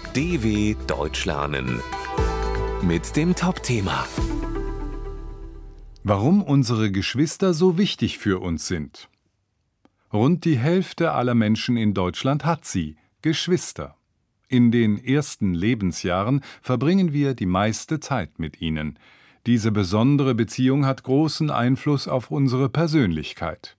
DW Deutsch lernen mit dem Top-Thema. Warum unsere Geschwister so wichtig für uns sind. Rund die Hälfte aller Menschen in Deutschland hat sie, Geschwister. In den ersten Lebensjahren verbringen wir die meiste Zeit mit ihnen. Diese besondere Beziehung hat großen Einfluss auf unsere Persönlichkeit.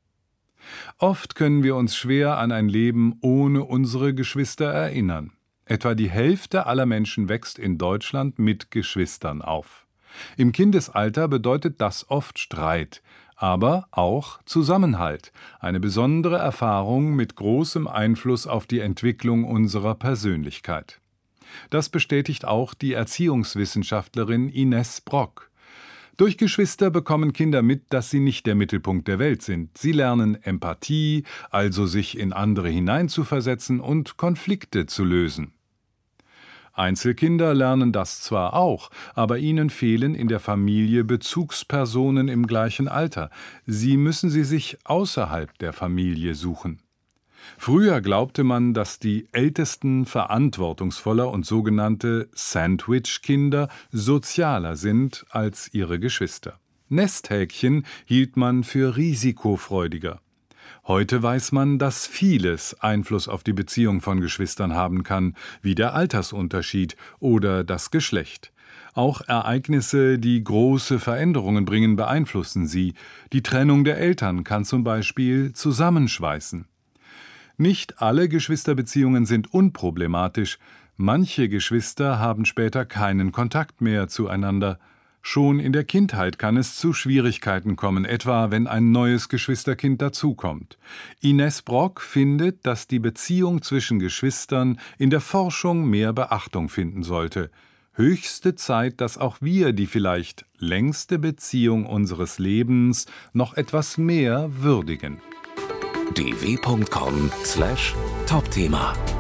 Oft können wir uns schwer an ein Leben ohne unsere Geschwister erinnern. Etwa die Hälfte aller Menschen wächst in Deutschland mit Geschwistern auf. Im Kindesalter bedeutet das oft Streit, aber auch Zusammenhalt, eine besondere Erfahrung mit großem Einfluss auf die Entwicklung unserer Persönlichkeit. Das bestätigt auch die Erziehungswissenschaftlerin Ines Brock. Durch Geschwister bekommen Kinder mit, dass sie nicht der Mittelpunkt der Welt sind. Sie lernen Empathie, also sich in andere hineinzuversetzen und Konflikte zu lösen. Einzelkinder lernen das zwar auch, aber ihnen fehlen in der Familie Bezugspersonen im gleichen Alter. Sie müssen sie sich außerhalb der Familie suchen. Früher glaubte man, dass die Ältesten verantwortungsvoller und sogenannte Sandwich-Kinder sozialer sind als ihre Geschwister. Nesthäkchen hielt man für risikofreudiger. Heute weiß man, dass vieles Einfluss auf die Beziehung von Geschwistern haben kann, wie der Altersunterschied oder das Geschlecht. Auch Ereignisse, die große Veränderungen bringen, beeinflussen sie. Die Trennung der Eltern kann zum Beispiel zusammenschweißen. Nicht alle Geschwisterbeziehungen sind unproblematisch. Manche Geschwister haben später keinen Kontakt mehr zueinander. Schon in der Kindheit kann es zu Schwierigkeiten kommen, etwa wenn ein neues Geschwisterkind dazukommt. Ines Brock findet, dass die Beziehung zwischen Geschwistern in der Forschung mehr Beachtung finden sollte. Höchste Zeit, dass auch wir die vielleicht längste Beziehung unseres Lebens noch etwas mehr würdigen. dw.com/Topthema